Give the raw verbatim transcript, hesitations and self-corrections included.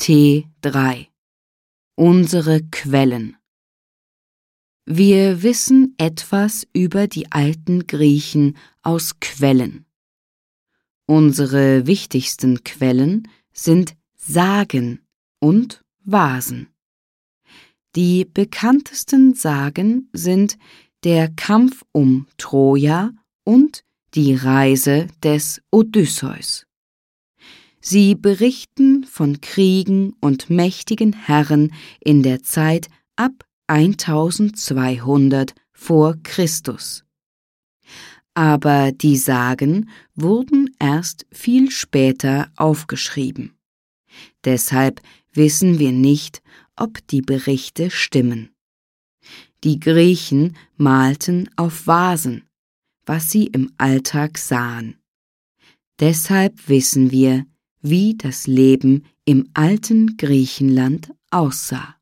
T drei. Unsere Quellen. Wir wissen etwas über die alten Griechen aus Quellen. Unsere wichtigsten Quellen sind Sagen und Vasen. Die bekanntesten Sagen sind der Kampf um Troja und die Reise des Odysseus. Sie berichten von Kriegen und mächtigen Herren in der Zeit ab eintausendzweihundert vor Christus. Aber die Sagen wurden erst viel später aufgeschrieben. Deshalb wissen wir nicht, ob die Berichte stimmen. Die Griechen malten auf Vasen, was sie im Alltag sahen. Deshalb wissen wir, wie das Leben im alten Griechenland aussah.